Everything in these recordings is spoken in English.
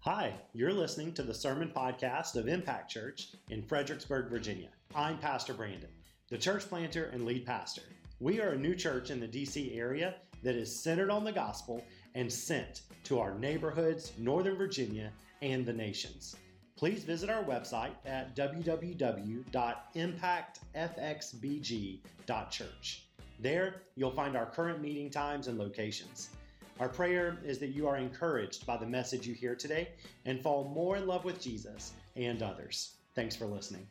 Hi, you're listening to the Sermon Podcast of Impact Church in Fredericksburg, Virginia. I'm Pastor Brandon, the church planter and lead pastor. We are a new church in the DC area that is centered on the gospel and sent to our neighborhoods, Northern Virginia, and the nations. Please visit our website at www.impactfxbg.church. There, you'll find our current meeting times and locations. Our prayer is that you are encouraged by the message you hear today and fall more in love with Jesus and others. Thanks for listening.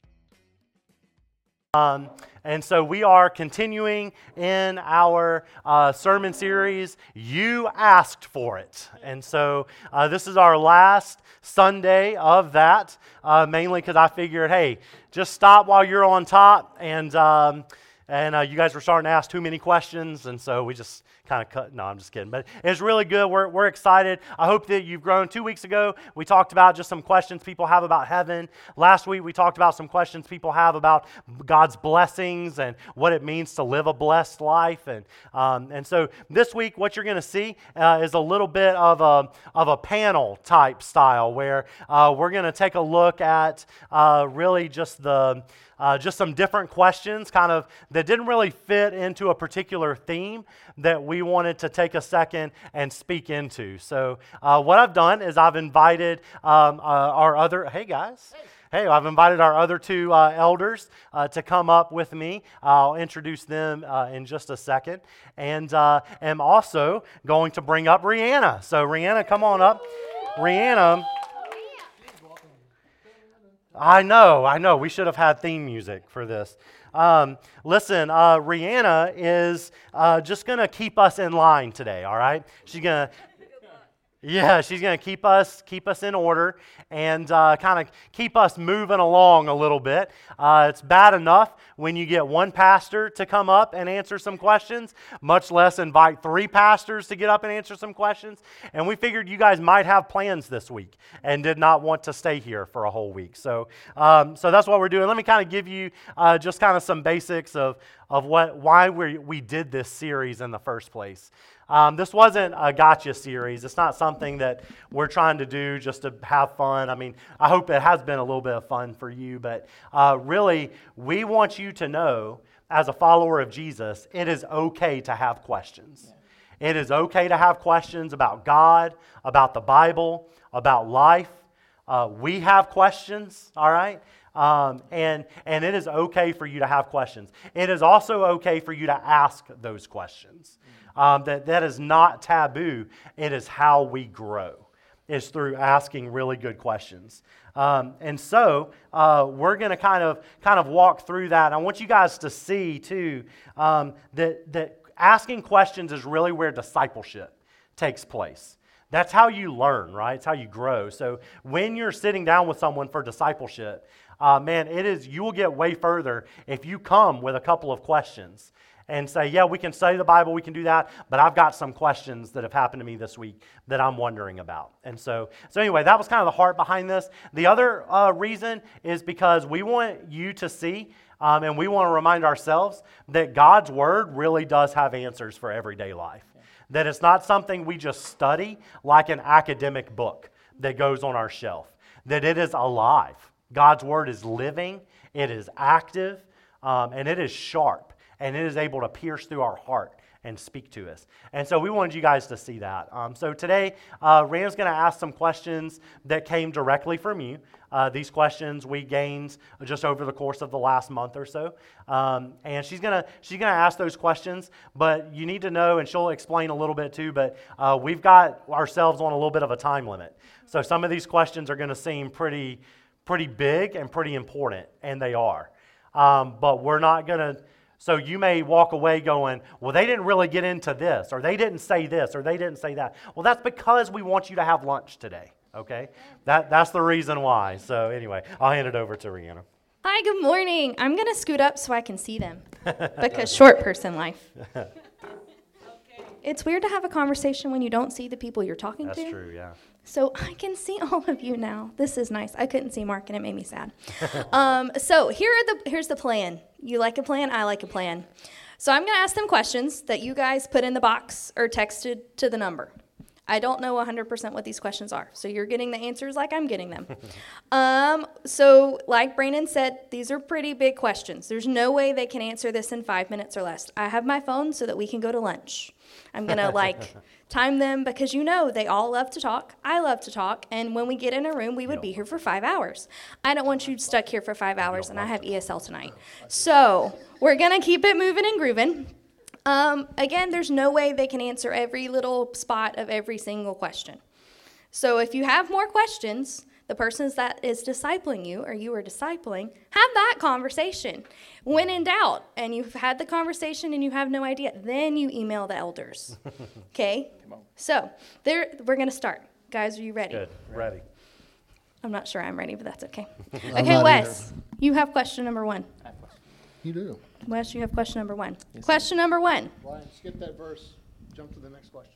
And so we are continuing in our sermon series, You Asked For It. And so this is our last Sunday of that, mainly because I figured, hey, just stop while you're on top. And you guys were starting to ask too many questions, and so we just kind of cut. No, I'm just kidding. But it's really good. We're excited. I hope that you've grown. 2 weeks ago, we talked about just some questions people have about heaven. Last week, we talked about some questions people have about God's blessings and what it means to live a blessed life. And so this week, what you're going to see is a little bit of a panel type style where we're going to take a look at really just some different questions kind of that didn't really fit into a particular theme that we wanted to take a second and speak into. So what I've done is I've invited our other, hey guys. Hey, I've invited our other two elders to come up with me. I'll introduce them in just a second. And am also going to bring up Rihanna. So Rihanna, come on up. Rihanna. I know. We should have had theme music for this. Listen, Rihanna is just going to keep us in line today, all right? She's going to keep us in order and kind of keep us moving along a little bit. It's bad enough when you get one pastor to come up and answer some questions, much less invite three pastors to get up and answer some questions. And we figured you guys might have plans this week and did not want to stay here for a whole week. So that's what we're doing. Let me kind of give you just kind of some basics of why we did this series in the first place. This wasn't a gotcha series. It's not something that we're trying to do just to have fun. I mean, I hope it has been a little bit of fun for you, but really, we want you to know, as a follower of Jesus, it is okay to have questions. It is okay to have questions about God, about the Bible, about life. We have questions, all right? And it is okay for you to have questions. It is also okay for you to ask those questions. That is not taboo. It is how we grow. It's through asking really good questions. And so we're going to kind of walk through that. I want you guys to see too that asking questions is really where discipleship takes place. That's how you learn, right? It's how you grow. So when you're sitting down with someone for discipleship, you will get way further if you come with a couple of questions and say, yeah, we can study the Bible, we can do that, but I've got some questions that have happened to me this week that I'm wondering about. And so anyway, that was kind of the heart behind this. The other reason is because we want you to see, and we want to remind ourselves that God's Word really does have answers for everyday life. That it's not something we just study like an academic book that goes on our shelf. That it is alive. God's Word is living, it is active, and it is sharp. And it is able to pierce through our heart and speak to us. And so we wanted you guys to see that. So today, Rand's going to ask some questions that came directly from you. These questions we gained just over the course of the last month or so. And she's gonna ask those questions, but you need to know, and she'll explain a little bit too, but we've got ourselves on a little bit of a time limit. So some of these questions are going to seem pretty big and pretty important, and they are. But we're not going to... So you may walk away going, well, they didn't really get into this, or they didn't say this, or they didn't say that. Well, that's because we want you to have lunch today, okay? That's the reason why. So anyway, I'll hand it over to Rihanna. Hi, good morning. I'm going to scoot up so I can see them, because short person life. It's weird to have a conversation when you don't see the people you're talking to. That's true, yeah. So I can see all of you now. This is nice. I couldn't see Mark, and it made me sad. So here's the plan. You like a plan? I like a plan. So I'm going to ask them questions that you guys put in the box or texted to the number. I don't know 100% what these questions are. So you're getting the answers like I'm getting them. So like Brandon said, these are pretty big questions. There's no way they can answer this in 5 minutes or less. I have my phone so that we can go to lunch. I'm going to time them because they all love to talk. I love to talk. And when we get in a room, we would be here for 5 hours. I don't want you stuck here for 5 hours, and I have ESL tonight. So we're going to keep it moving and grooving. Again, there's no way they can answer every little spot of every single question. So if you have more questions, the person that is discipling you or you are discipling, have that conversation. When in doubt and you've had the conversation and you have no idea, then you email the elders. Okay? So we're going to start. Guys, are you ready? Good. Ready. I'm not sure I'm ready, but that's okay. Okay, Wes, you have question number 1. You do. Wes, you have question number 1. Yes, question number 1. Ryan, skip that verse. Jump to the next question.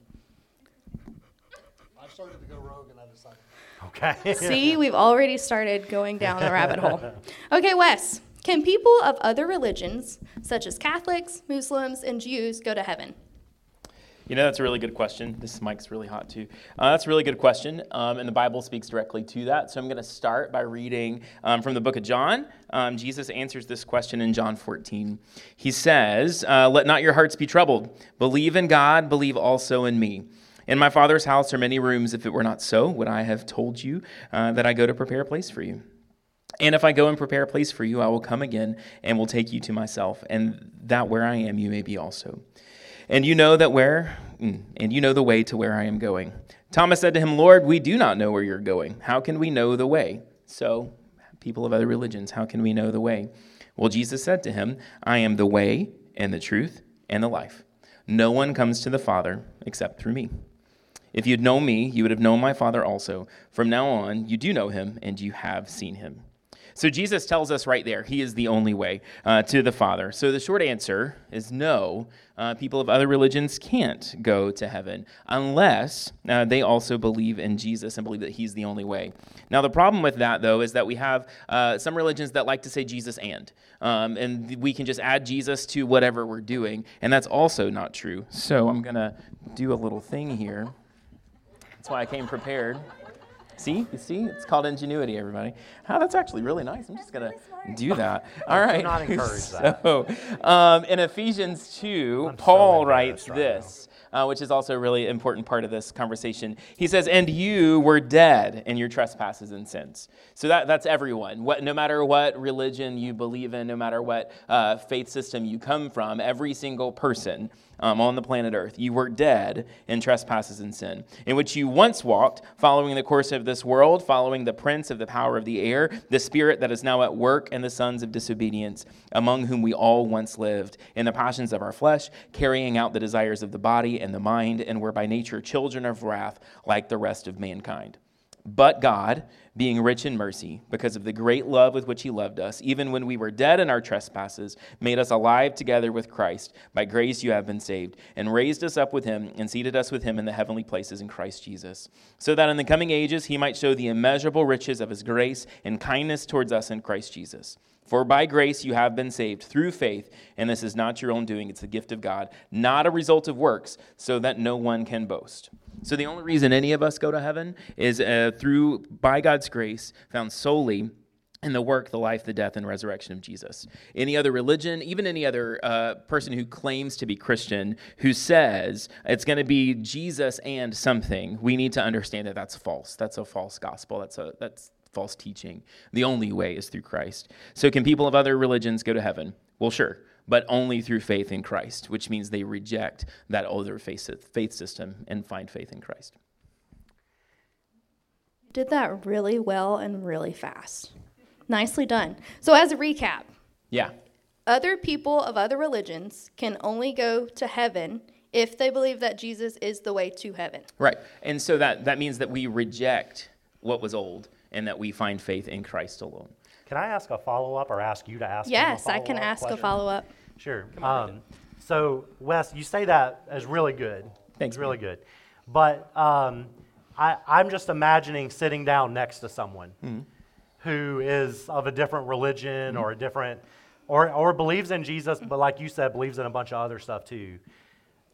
I started to go rogue and I decided. Okay. See, we've already started going down the rabbit hole. Okay, Wes, can people of other religions, such as Catholics, Muslims, and Jews, go to heaven? That's a really good question. This mic's really hot, too. That's a really good question, and the Bible speaks directly to that. So I'm going to start by reading from the book of John. Jesus answers this question in John 14. He says, "Let not your hearts be troubled. Believe in God, believe also in me. In my Father's house are many rooms. If it were not so, would I have told you that I go to prepare a place for you? And if I go and prepare a place for you, I will come again and will take you to myself, and that where I am you may be also. And you know the way to where I am going." Thomas said to him, "Lord, we do not know where you're going. How can we know the way?" So, people of other religions, how can we know the way? Well, Jesus said to him, "I am the way and the truth and the life. No one comes to the Father except through me. If you'd known me, you would have known my Father also. From now on, you do know him and you have seen him." So Jesus tells us right there, he is the only way to the Father. So the short answer is no, people of other religions can't go to heaven unless they also believe in Jesus and believe that he's the only way. Now the problem with that, though, is that we have some religions that like to say Jesus and we can just add Jesus to whatever we're doing, and that's also not true. So I'm going to do a little thing here. That's why I came prepared. See? You see? It's called ingenuity, everybody. That's actually really nice. I'm just going to do that. All right. Do not encourage that. So, in Ephesians 2, Paul writes this, which is also a really important part of this conversation. He says, "And you were dead in your trespasses and sins." So that's everyone. No matter what religion you believe in, no matter what faith system you come from, every single person on the planet Earth, you were dead in trespasses and sin, in which you once walked, following the course of this world, following the prince of the power of the air, the spirit that is now at work, and the sons of disobedience, among whom we all once lived, in the passions of our flesh, carrying out the desires of the body and the mind, and were by nature children of wrath like the rest of mankind. But God, being rich in mercy, because of the great love with which he loved us, even when we were dead in our trespasses, made us alive together with Christ. By grace you have been saved, and raised us up with him, and seated us with him in the heavenly places in Christ Jesus, so that in the coming ages he might show the immeasurable riches of his grace and kindness towards us in Christ Jesus. For by grace you have been saved through faith, and this is not your own doing, it's the gift of God, not a result of works, so that no one can boast. So the only reason any of us go to heaven is by God's grace, found solely in the work, the life, the death, and resurrection of Jesus. Any other religion, even any other person who claims to be Christian, who says it's going to be Jesus and something, we need to understand that that's false. That's a false gospel. That's false teaching. The only way is through Christ. So can people of other religions go to heaven? Well, sure, but only through faith in Christ, which means they reject that other faith system and find faith in Christ. You did that really well and really fast. Nicely done. So as a recap. Yeah. Other people of other religions can only go to heaven if they believe that Jesus is the way to heaven. Right. And so that means that we reject what was old and that we find faith in Christ alone. Can I ask a follow-up or ask you to ask Yes, him a I can ask question? a follow-up. Sure. So, Wes, you say that as really good. Thanks, It's really good. But I'm just imagining sitting down next to someone who is of a different religion or a different, or believes in Jesus, but like you said, believes in a bunch of other stuff too.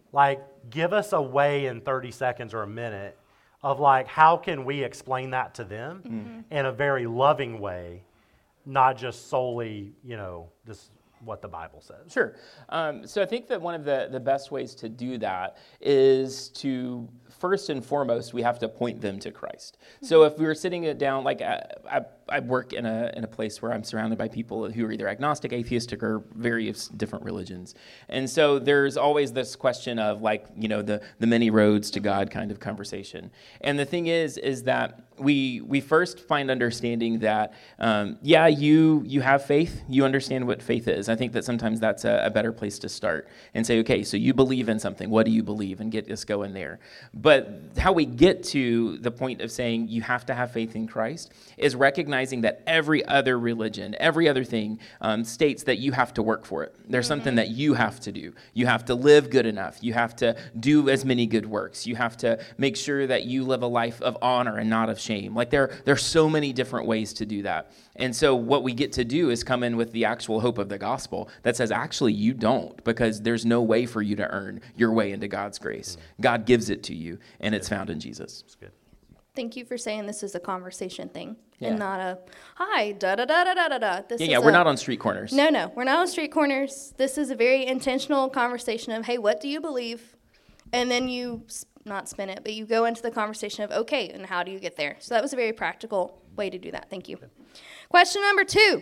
like, give us a way in 30 seconds or a minute of, like, how can we explain that to them in a very loving way, not just solely, just what the Bible says. Sure. So I think that one of the best ways to do that is to, first and foremost, we have to point them to Christ. So if we were sitting it down, like I work in a place where I'm surrounded by people who are either agnostic, atheistic, or various different religions. And so there's always this question of, like, the many roads to God kind of conversation. And the thing is that we first find understanding that, you have faith, you understand what faith is. I think that sometimes that's a better place to start and say, okay, so you believe in something. What do you believe? And get us going there. But how we get to the point of saying you have to have faith in Christ is recognizing that every other religion, every other thing states that you have to work for it. There's something that you have to do. You have to live good enough. You have to do as many good works. You have to make sure that you live a life of honor and not of shame. Like there's so many different ways to do that. And so what we get to do is come in with the actual hope of the gospel that says, actually, you don't, because there's no way for you to earn your way into God's grace. God gives it to you, and it's found in Jesus. That's good. Thank you for saying this is a conversation thing Yeah. and not a, hi, da-da-da-da-da-da. We're not on street corners. No, we're not on street corners. This is a very intentional conversation of, hey, what do you believe? And then you, not spin it, but you go into the conversation of, okay, and how do you get there? So that was a very practical way to do that. Thank you. Question number 2.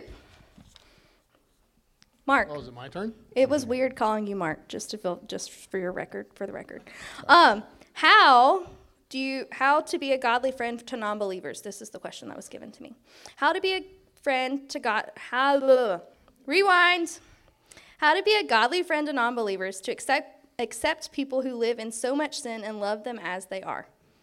Mark. Oh, is it my turn? It was weird calling you Mark, just for the record. How to be a godly friend to non-believers? This is the question that was given to me. How to be a friend to God? Rewind. How to be a godly friend to non-believers, to accept people who live in so much sin and love them as they are.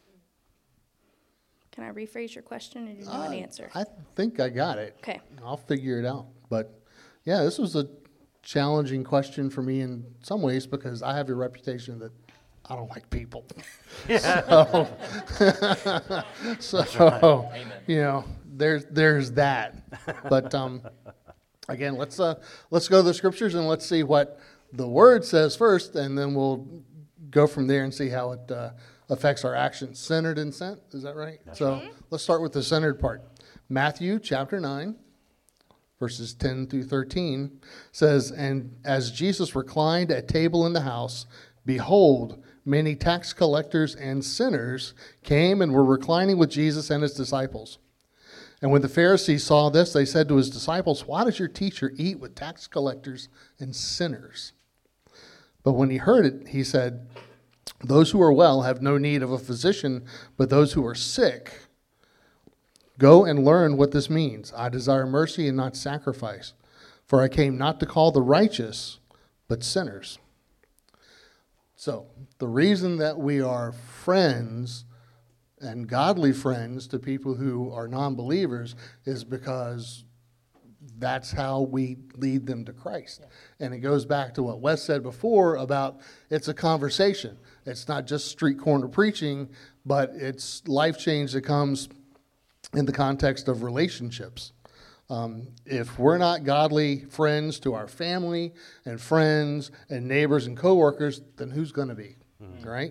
Can I rephrase your question, or do you know an answer? I think I got it. Okay. I'll figure it out. But yeah, this was a challenging question for me in some ways because I have a reputation that I don't like people. So, there's that. But again, let's go to the scriptures and let's see what the word says first, and then we'll go from there and see how it affects our actions. Centered and sent, is that right? So let's start with the centered part. Matthew chapter 9, verses 10 through 13 says, "And as Jesus reclined at table in the house, behold, many tax collectors and sinners came and were reclining with Jesus and his disciples. And when the Pharisees saw this, they said to his disciples, 'Why does your teacher eat with tax collectors and sinners?' But when he heard it, he said, 'Those who are well have no need of a physician, but those who are sick. Go and learn what this means. I desire mercy and not sacrifice, for I came not to call the righteous, but sinners.'" So, the reason that we are friends and godly friends to people who are non-believers is because that's how we lead them to Christ. Yeah. And it goes back to what Wes said before about it's a conversation. It's not just street corner preaching, but it's life change that comes in the context of relationships. If we're not godly friends to our family and friends and neighbors and coworkers, then who's going to be, right?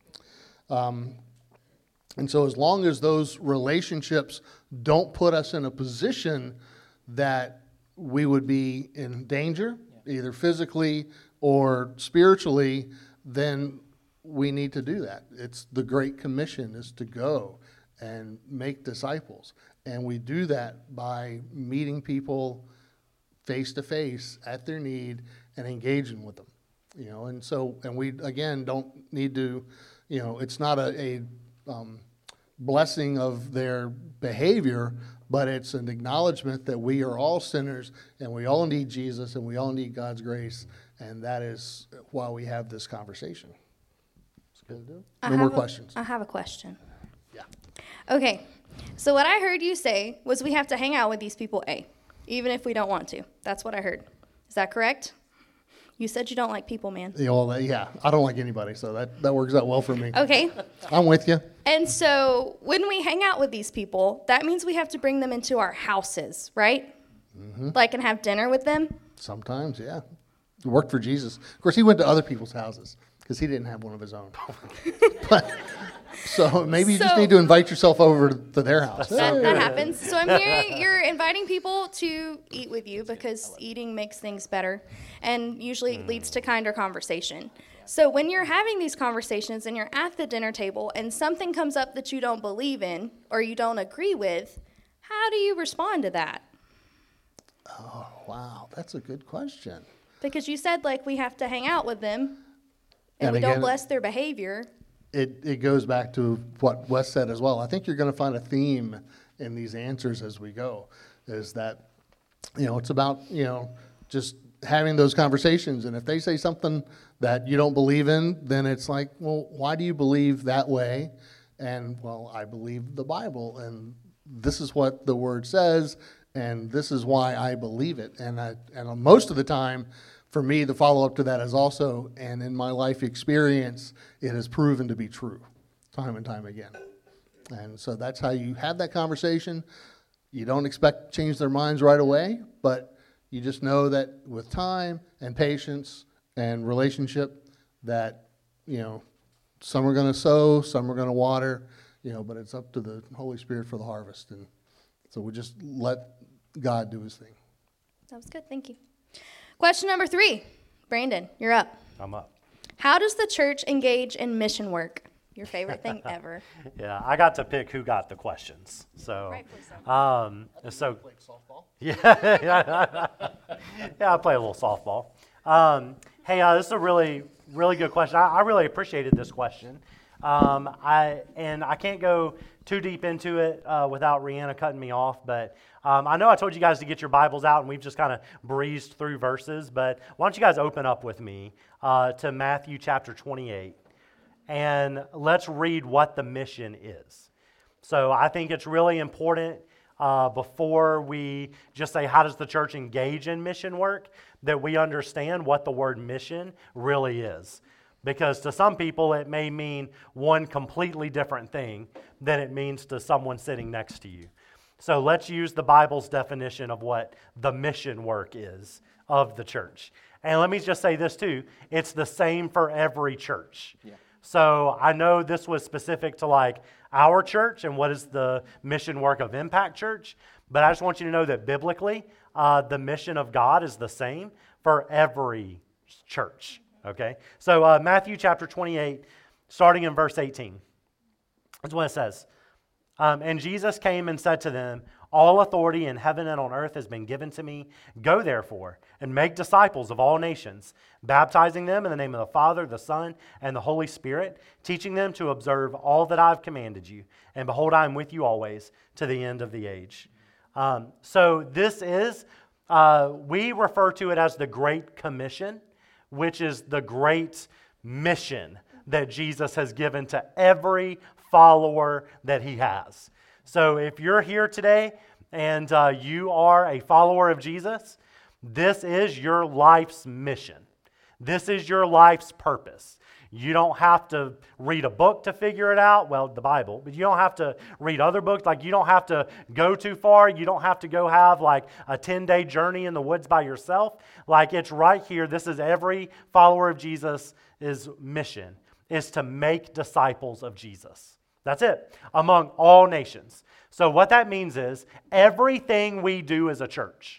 And so as long as those relationships don't put us in a position that we would be in danger, either physically or spiritually, then we need to do that. It's the Great Commission is to go and make disciples. And we do that by meeting people face to face at their need and engaging with them. And we, again, don't need to, it's not a blessing of their behavior, but it's an acknowledgement that we are all sinners and we all need Jesus and we all need God's grace. And that is why we have this conversation. No more questions. I have a question. Yeah. Okay, so what I heard you say was we have to hang out with these people, even if we don't want to. That's what I heard. Is that correct? You said you don't like people, man. Yeah, I don't like anybody, so that works out well for me. Okay. I'm with you. And so when we hang out with these people, that means we have to bring them into our houses, right? Mm-hmm. Like and have dinner with them? Sometimes, yeah. It worked for Jesus. Of course, he went to other people's houses. because he didn't have one of his own. But, so maybe you just So- need to invite yourself over to their house. That happens. So I'm hearing you're inviting people to eat with you because eating makes things better and usually leads to kinder conversation. So when you're having these conversations and you're at the dinner table and something comes up that you don't believe in or you don't agree with, how do you respond to that? Wow, that's a good question. Because you said like we have to hang out with them and And we don't again- bless their behavior. It goes back to what Wes said as well. I think you're going to find a theme in these answers as we go, is that, it's about, just having those conversations. And if they say something that you don't believe in, then it's like, well, why do you believe that way? And, well, I believe the Bible, and this is what the Word says, and this is why I believe it. And most of the time, for me, the follow-up to that is also, and in my life experience, it has proven to be true, time and time again. And so that's how you have that conversation. You don't expect to change their minds right away, but you just know that with time and patience and relationship that, some are going to sow, some are going to water, but it's up to the Holy Spirit for the harvest. And so we just let God do his thing. That was good. Thank you. Question number 3. Brandon, you're up. I'm up. How does the church engage in mission work? Your favorite thing ever. Yeah, I got to pick who got the questions. So, Rightfully so Like softball. yeah, I play a little softball. Hey, this is a really, really good question. I really appreciated this question. I can't go too deep into it without Rihanna cutting me off, but I know I told you guys to get your Bibles out, and we've just kind of breezed through verses, but why don't you guys open up with me to Matthew chapter 28, and let's read what the mission is. So I think it's really important before we just say, how does the church engage in mission work, that we understand what the word mission really is. Because to some people, it may mean one completely different thing than it means to someone sitting next to you. So let's use the Bible's definition of what the mission work is of the church. And let me just say this too, it's the same for every church. Yeah. So I know this was specific to like our church and what is the mission work of Impact Church, but I just want you to know that biblically, the mission of God is the same for every church. Okay, so Matthew chapter 28, starting in verse 18. That's what it says. And Jesus came and said to them, all authority in heaven and on earth has been given to me. Go therefore and make disciples of all nations, baptizing them in the name of the Father, the Son, and the Holy Spirit, teaching them to observe all that I've commanded you. And behold, I am with you always to the end of the age. So this is, we refer to it as the Great Commission, which is the great mission that Jesus has given to every follower that he has. So if you're here today and you are a follower of Jesus, this is your life's mission. This is your life's purpose. You don't have to read a book to figure it out, well, the Bible, but you don't have to read other books. Like, you don't have to go too far. You don't have to go have like a 10-day journey in the woods by yourself. Like, it's right here. This is every follower of Jesus' mission, is to make disciples of Jesus. That's it, among all nations. So what that means is everything we do as a church,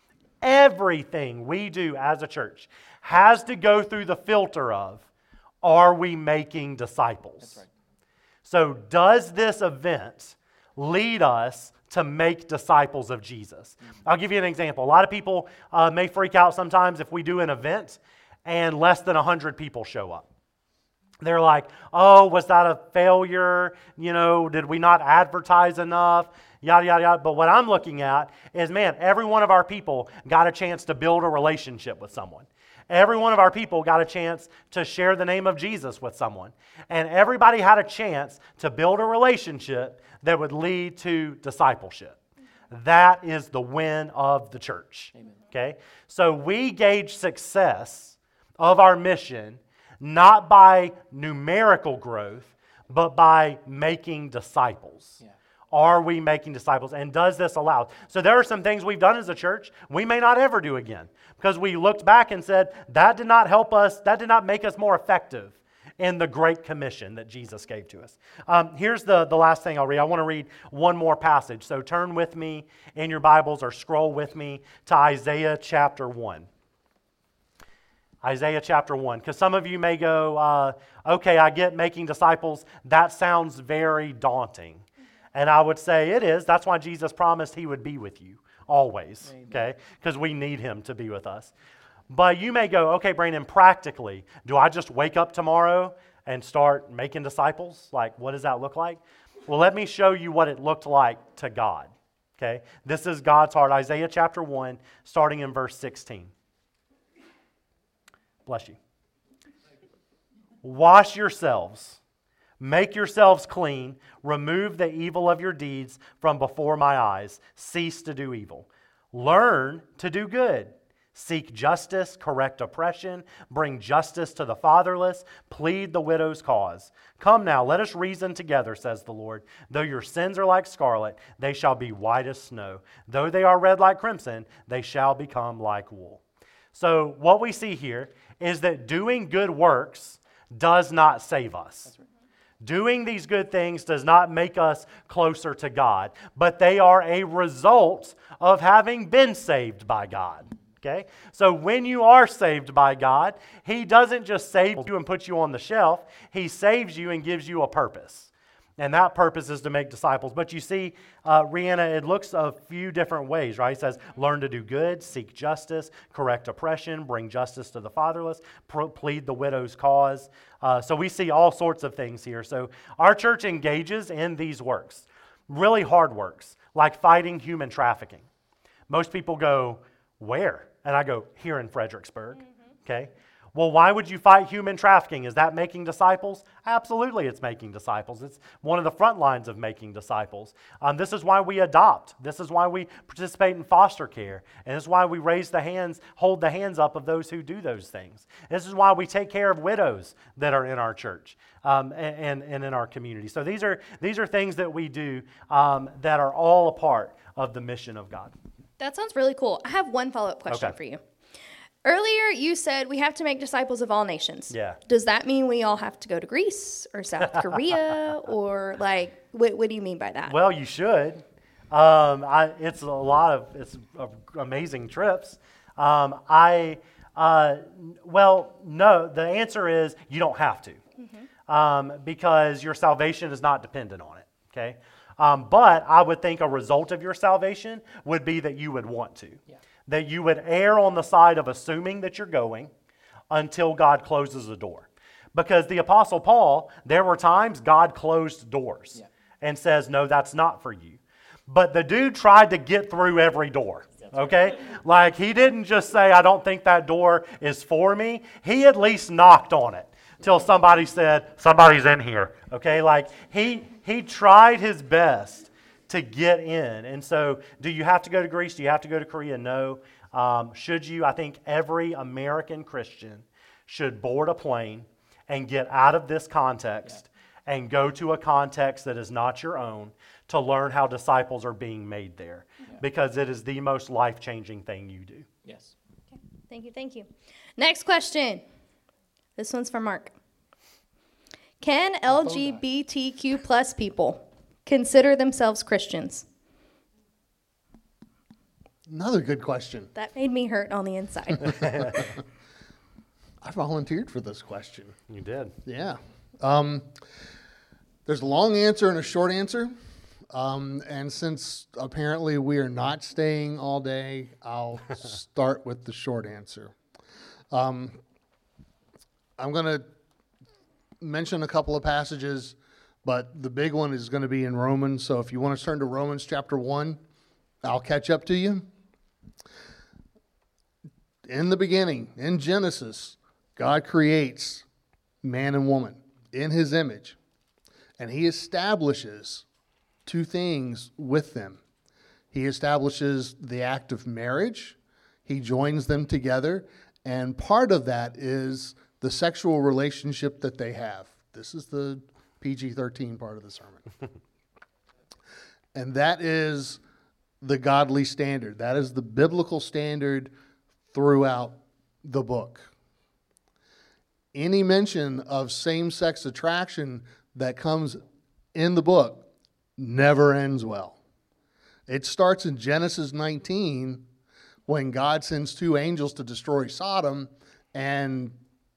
everything we do as a church has to go through the filter of, are we making disciples? That's right. So does this event lead us to make disciples of Jesus? I'll give you an example. A lot of people may freak out sometimes if we do an event and less than 100 people show up. They're like, oh, was that a failure? Did we not advertise enough? Yada, yada, yada. But what I'm looking at is, man, every one of our people got a chance to build a relationship with someone. Every one of our people got a chance to share the name of Jesus with someone. And everybody had a chance to build a relationship that would lead to discipleship. That is the win of the church. Amen. Okay? So we gauge success of our mission not by numerical growth, but by making disciples. Yeah. Are we making disciples? And does this allow? So there are some things we've done as a church we may not ever do again because we looked back and said, that did not help us, that did not make us more effective in the Great Commission that Jesus gave to us. Here's the last thing I'll read. I want to read one more passage. So turn with me in your Bibles or scroll with me to Isaiah chapter 1. Isaiah chapter 1. Because some of you may go, okay, I get making disciples. That sounds very daunting. And I would say it is. That's why Jesus promised he would be with you always, okay? Because we need him to be with us. But you may go, okay, Brandon, practically, do I just wake up tomorrow and start making disciples? Like, what does that look like? Well, let me show you what it looked like to God, okay? This is God's heart. Isaiah chapter 1, starting in verse 16. Bless you. Wash yourselves. Make yourselves clean. Remove the evil of your deeds from before my eyes. Cease to do evil. Learn to do good. Seek justice, correct oppression, bring justice to the fatherless, plead the widow's cause. Come now, let us reason together, says the Lord. Though your sins are like scarlet, they shall be white as snow. Though they are red like crimson, they shall become like wool. So what we see here is that doing good works does not save us. Doing these good things does not make us closer to God, but they are a result of having been saved by God. Okay? So when you are saved by God, he doesn't just save you and put you on the shelf. He saves you and gives you a purpose. And that purpose is to make disciples. But you see, Rihanna, it looks a few different ways, right? It says, learn to do good, seek justice, correct oppression, bring justice to the fatherless, plead the widow's cause. So we see all sorts of things here. So our church engages in these works, really hard works, like fighting human trafficking. Most people go, where? And I go, here in Fredericksburg, okay? Well, why would you fight human trafficking? Is that making disciples? Absolutely, it's making disciples. It's one of the front lines of making disciples. This is why we adopt. This is why we participate in foster care. And this is why we hold the hands up of those who do those things. This is why we take care of widows that are in our church and in our community. So these are things that we do that are all a part of the mission of God. That sounds really cool. I have one follow-up question for you. Earlier, you said we have to make disciples of all nations. Yeah. Does that mean we all have to go to Greece or South Korea or what do you mean by that? Well, you should. It's amazing trips. No, the answer is you don't have to because your salvation is not dependent on it. Okay. But I would think a result of your salvation would be that you would want to. Yeah. That you would err on the side of assuming that you're going until God closes the door. Because the Apostle Paul, there were times God closed doors and says, no, that's not for you. But the dude tried to get through every door, okay? Like he didn't just say, I don't think that door is for me. He at least knocked on it till somebody said, somebody's in here, okay? Like he tried his best to get in. And so do you have to go to Greece? Do you have to go to Korea? No. Should you? I think every American Christian should board a plane and get out of this context and go to a context that is not your own to learn how disciples are being made there because it is the most life-changing thing you do. Yes. Okay. Thank you. Next question. This one's for Mark. Can LGBTQ plus people consider themselves Christians? Another good question. That made me hurt on the inside. I volunteered for this question. You did. Yeah. There's a long answer and a short answer. And since apparently we are not staying all day, I'll start with the short answer. I'm going to mention a couple of passages, but the big one is going to be in Romans. So if you want to turn to Romans chapter 1, I'll catch up to you. In the beginning, in Genesis, God creates man and woman in his image, and he establishes two things with them. He establishes the act of marriage, he joins them together, and part of that is the sexual relationship that they have. This is the PG-13 part of the sermon. And that is the godly standard. That is the biblical standard throughout the book. Any mention of same-sex attraction that comes in the book never ends well. It starts in Genesis 19 when God sends 2 angels to destroy Sodom, and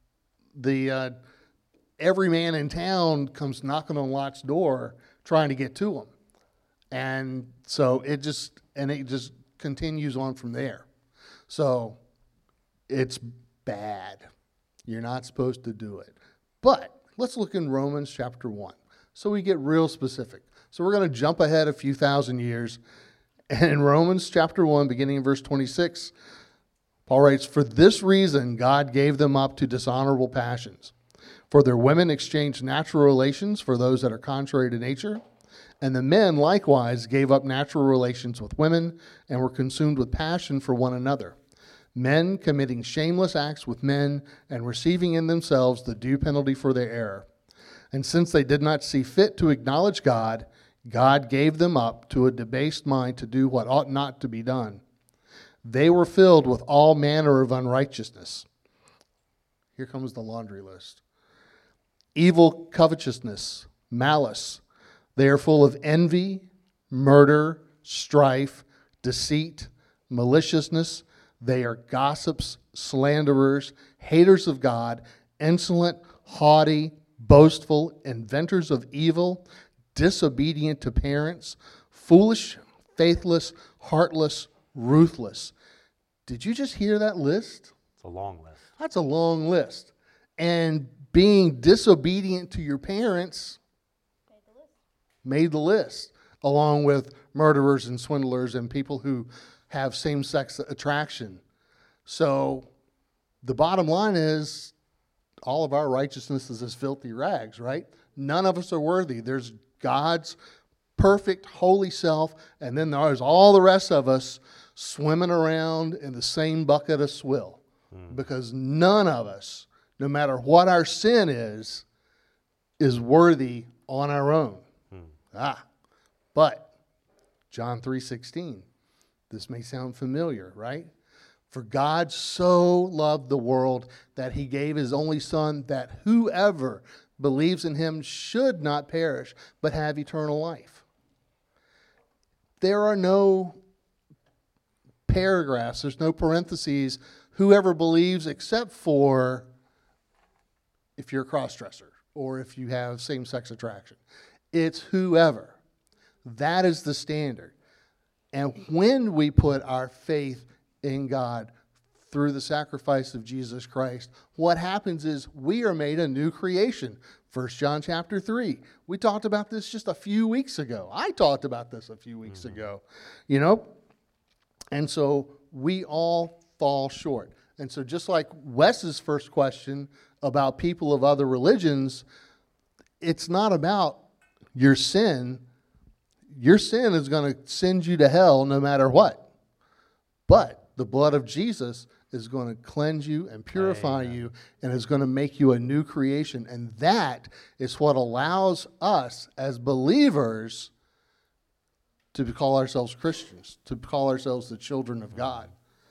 every man in town comes knocking on Lot's door trying to get to him. And so it just continues on from there. So it's bad. You're not supposed to do it. But let's look in Romans chapter 1. So we get real specific. So we're going to jump ahead a few thousand years. And in Romans chapter 1, beginning in verse 26, Paul writes, "For this reason God gave them up to dishonorable passions. For their women exchanged natural relations for those that are contrary to nature. And the men likewise gave up natural relations with women and were consumed with passion for one another. Men committing shameless acts with men and receiving in themselves the due penalty for their error. And since they did not see fit to acknowledge God, God gave them up to a debased mind to do what ought not to be done. They were filled with all manner of unrighteousness." Here comes the laundry list. "Evil covetousness, malice. They are full of envy, murder, strife, deceit, maliciousness. They are gossips, slanderers, haters of God, insolent, haughty, boastful, inventors of evil, disobedient to parents, foolish, faithless, heartless, ruthless." Did you just hear that list? It's a long list. That's a long list. And being disobedient to your parents made the list, along with murderers and swindlers and people who have same-sex attraction. So the bottom line is all of our righteousness is as filthy rags, right? None of us are worthy. There's God's perfect, holy self, and then there's all the rest of us swimming around in the same bucket of swill. Because none of us, no matter what our sin is worthy on our own. But John 3:16, this may sound familiar, right? "For God so loved the world that he gave his only Son, that whoever believes in him should not perish, but have eternal life." There are no paragraphs, there's no parentheses, whoever believes, except for if you're a cross-dresser or if you have same-sex attraction. It's whoever. That is the standard. And when we put our faith in God through the sacrifice of Jesus Christ, what happens is we are made a new creation. 1 John chapter 3. We talked about this just a few weeks ago. I talked about this a few weeks ago. And so we all fall short. And so just like Wes's first question about people of other religions, it's not about your sin. Your sin is going to send you to hell no matter what. But the blood of Jesus is going to cleanse you and purify you and is going to make you a new creation. And that is what allows us as believers to call ourselves Christians, to call ourselves the children of God.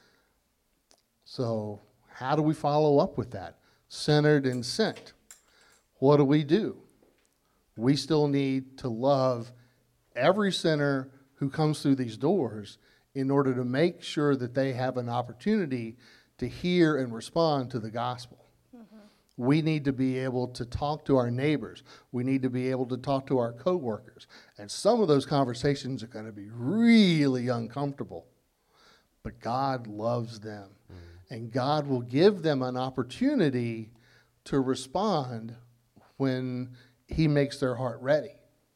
So how do we follow up with that? Centered and sent. What do? We still need to love every sinner who comes through these doors in order to make sure that they have an opportunity to hear and respond to the gospel. We need to be able to talk to our neighbors. We need to be able to talk to our coworkers. And some of those conversations are going to be really uncomfortable. But God loves them. And God will give them an opportunity to respond when he makes their heart ready.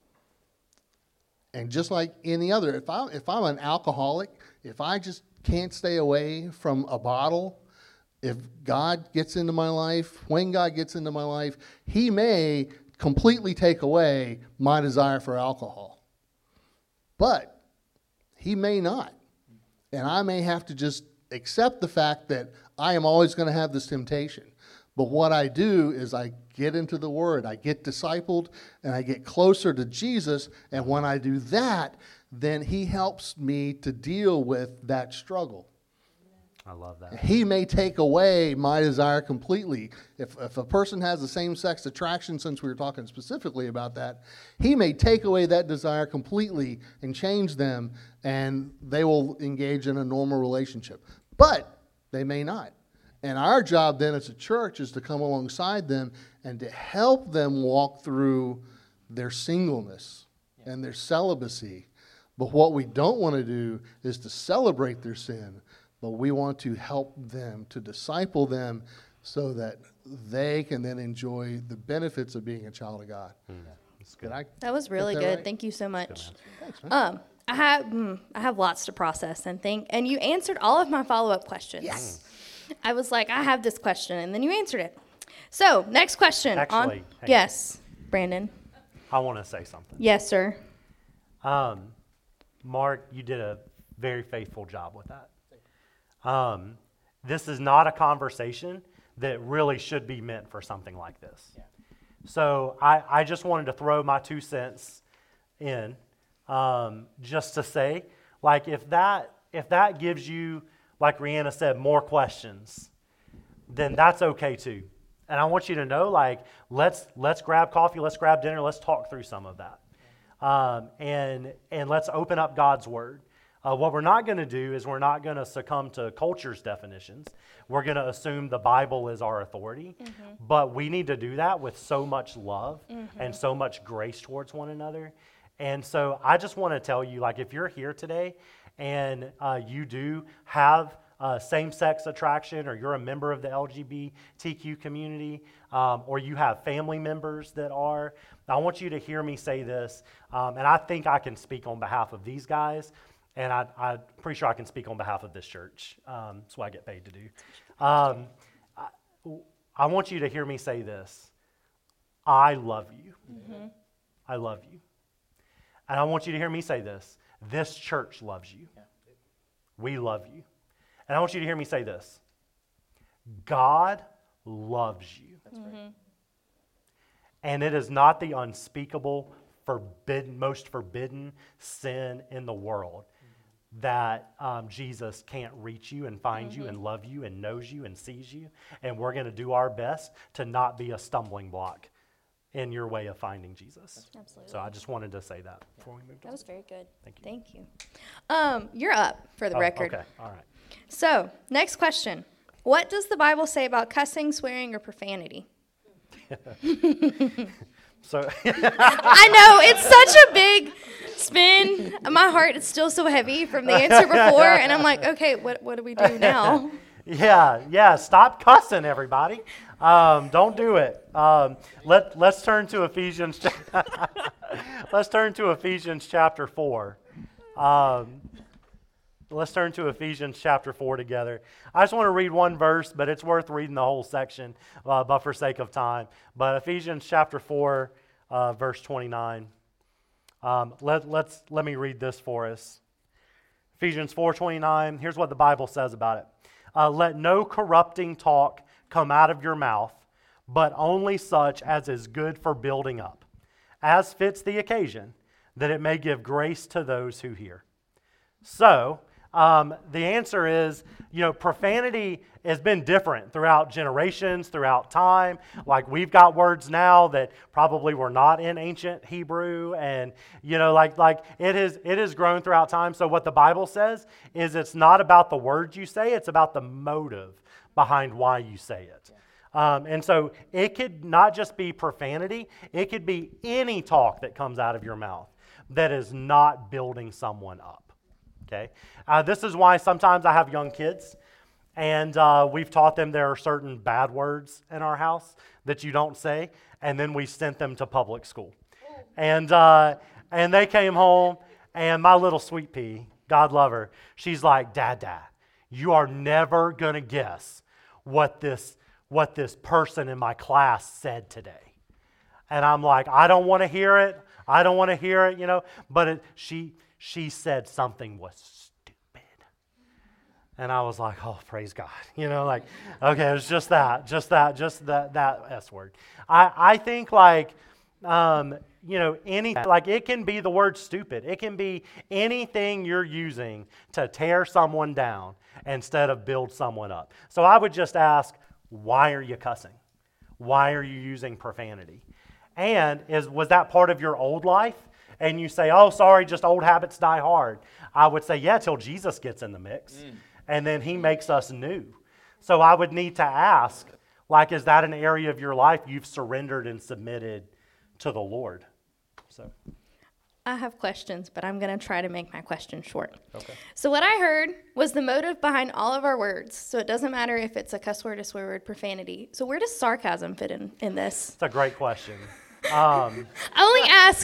And just like any other, if I'm an alcoholic, if I just can't stay away from a bottle, if God gets into my life, when God gets into my life, he may completely take away my desire for alcohol. But he may not. And I may have to just accept the fact that I am always going to have this temptation. But what I do is I get into the Word, I get discipled, and I get closer to Jesus. And when I do that, then he helps me to deal with that struggle. I love that. He may take away my desire completely. If a person has the same-sex attraction, since we were talking specifically about that, he may take away that desire completely and change them, and they will engage in a normal relationship. But they may not. And our job then as a church is to come alongside them and to help them walk through their singleness and their celibacy. But what we don't want to do is to celebrate their sin, but we want to help them, to disciple them so that they can then enjoy the benefits of being a child of God. That's good. That was really that good. right? Thank you so much. Thanks, man. I have lots to process and think, and you answered all of my follow-up questions. Yes. I was like, I have this question, and then you answered it. So, next question. Actually, hang on. Yes, Brandon. I want to say something. Yes, sir. Mark, you did a very faithful job with that. This is not a conversation that really should be meant for something like this. Yeah. So I just wanted to throw my 2 cents in, just to say, like, if that gives you, like Rihanna said, more questions, then that's okay too. And I want you to know, like, let's grab coffee, let's grab dinner, let's talk through some of that, and let's open up God's Word. What we're not going to do is we're not going to succumb to culture's definitions. We're going to assume the Bible is our authority, but we need to do that with so much love and so much grace towards one another. And so I just want to tell you, like, if you're here today and you do have same-sex attraction, or you're a member of the LGBTQ community, or you have family members that are, I want you to hear me say this, and I think I can speak on behalf of these guys. And I'm pretty sure I can speak on behalf of this church. That's what I get paid to do. I want you to hear me say this. I love you. I love you. And I want you to hear me say this. This church loves you. We love you. And I want you to hear me say this. God loves you. That's right. And it is not the unspeakable, most forbidden sin in the world that Jesus can't reach you and find you and love you and knows you and sees you. And we're going to do our best to not be a stumbling block in your way of finding Jesus. Absolutely. So I just wanted to say that before we moved That on. was very good. Thank you. Thank you. You're up for the record. Okay, all right. So, next question. What does the Bible say about cussing, swearing, or profanity? So I know, it's such a big spin. My heart is still so heavy from the answer before, and I'm like, okay, what do we do now? Yeah, stop cussing, everybody. Don't do it. Let's turn to Ephesians. Let's turn to Ephesians chapter 4. Let's turn to Ephesians chapter 4 together. I just want to read one verse, but it's worth reading the whole section, but for sake of time. But Ephesians chapter 4, verse 29. Let me read this for us. Ephesians 4:29. Here's what the Bible says about it. Let no corrupting talk come out of your mouth, but only such as is good for building up, as fits the occasion, that it may give grace to those who hear. So, the answer is, profanity has been different throughout generations, throughout time. Like, we've got words now that probably were not in ancient Hebrew, and it has grown throughout time. So what the Bible says is it's not about the words you say, it's about the motive behind why you say it. And so it could not just be profanity, it could be any talk that comes out of your mouth that is not building someone up. Okay, this is why sometimes I have young kids, and we've taught them there are certain bad words in our house that you don't say, and then we sent them to public school. And they came home, and my little sweet pea, God love her, she's like, Dad, you are never going to guess what this person in my class said today. And I'm like, I don't want to hear it, but she said something was stupid. And I was like, oh, praise God. Okay, it's just that S word. I think like it can be the word stupid. It can be anything you're using to tear someone down instead of build someone up. So I would just ask, why are you cussing? Why are you using profanity? And was that part of your old life? And you say, oh, sorry, just old habits die hard. I would say, yeah, till Jesus gets in the mix. And then he makes us new. So I would need to ask, like, is that an area of your life you've surrendered and submitted to the Lord? So I have questions, but I'm going to try to make my question short. Okay. So what I heard was the motive behind all of our words. So it doesn't matter if it's a cuss word, a swear word, profanity. So where does sarcasm fit in this? It's a great question. I only ask.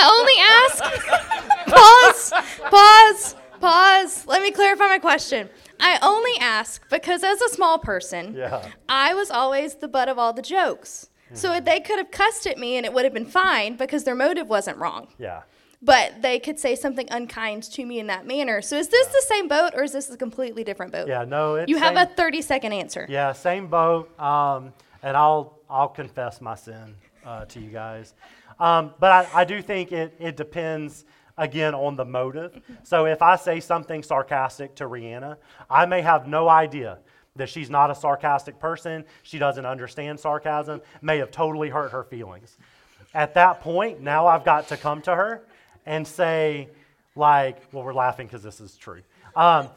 Pause. Let me clarify my question. I only ask because as a small person, I was always the butt of all the jokes. So they could have cussed at me and it would have been fine because their motive wasn't wrong. Yeah. But they could say something unkind to me in that manner. So is this the same boat or is this a completely different boat? Yeah, no. It's you have a 30-second answer. Yeah, same boat. And I'll confess my sin to you guys. But I do think it depends, again, on the motive. So if I say something sarcastic to Rihanna, I may have no idea that she's not a sarcastic person. She doesn't understand sarcasm, may have totally hurt her feelings. At that point, now I've got to come to her and say, like, well, we're laughing because this is true. But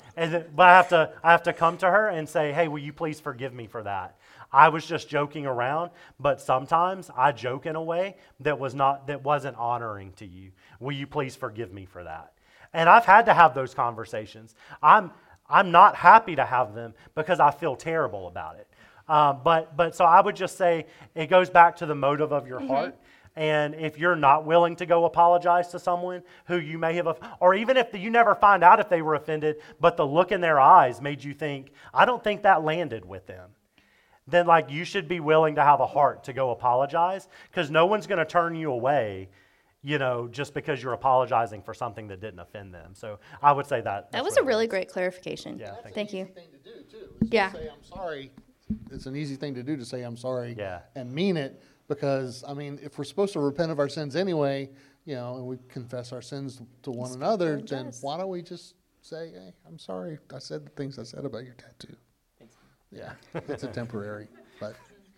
I have to come to her and say, hey, will you please forgive me for that? I was just joking around, but sometimes I joke in a way that wasn't honoring to you. Will you please forgive me for that? And I've had to have those conversations. I'm not happy to have them because I feel terrible about it. But so I would just say it goes back to the motive of your heart. And if you're not willing to go apologize to someone who you may have, or even if you never find out if they were offended, but the look in their eyes made you think, I don't think that landed with them, then like you should be willing to have a heart to go apologize, because no one's going to turn you away, just because you're apologizing for something that didn't offend them. So I would say that. That was a really great clarification. Yeah, thank you. That's an easy thing to do too. Yeah. To say I'm sorry. It's an easy thing to do to say I'm sorry. Yeah. And mean it, because I mean, if we're supposed to repent of our sins anyway, and we confess our sins to one another, then why don't we just say, hey, I'm sorry. I said the things I said about your tattoo. Yeah, it's a temporary, but.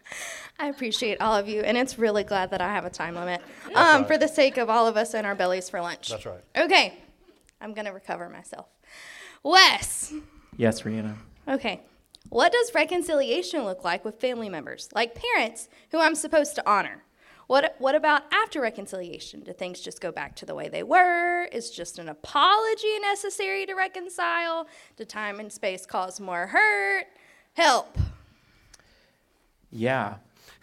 I appreciate all of you, and it's really glad that I have a time limit right. for the sake of all of us and our bellies for lunch. That's right. Okay, I'm going to recover myself. Wes. Yes, Rihanna. Okay, what does reconciliation look like with family members, like parents who I'm supposed to honor? What about after reconciliation? Do things just go back to the way they were? Is just an apology necessary to reconcile? Do time and space cause more hurt? Help. Yeah.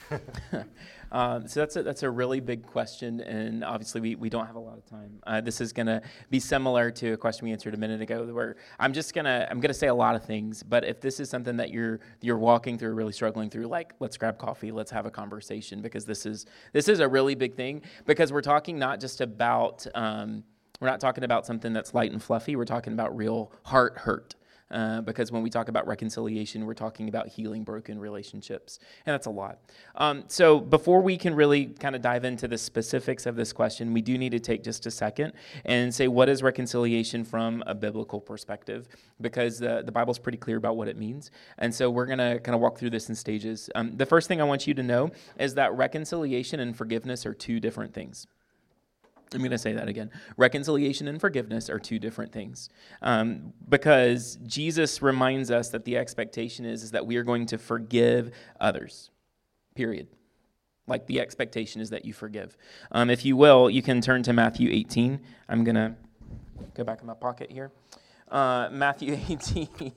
So that's a really big question, and obviously we don't have a lot of time. This is going to be similar to a question we answered a minute ago, where I'm gonna say a lot of things. But if this is something that you're walking through, really struggling through, like, let's grab coffee, let's have a conversation, because this is a really big thing. Because we're talking not just about we're not talking about something that's light and fluffy. We're talking about real heart hurt. Because when we talk about reconciliation, we're talking about healing broken relationships, and that's a lot. So before we can really kind of dive into the specifics of this question, we do need to take just a second and say, what is reconciliation from a biblical perspective? Because the Bible's pretty clear about what it means, and so we're going to kind of walk through this in stages. The first thing I want you to know is that reconciliation and forgiveness are two different things. I'm going to say that again. Reconciliation and forgiveness are two different things, because Jesus reminds us that the expectation is that we are going to forgive others, period. Like, the expectation is that you forgive. If you will, you can turn to Matthew 18. I'm going to go back in my pocket here. Matthew 18.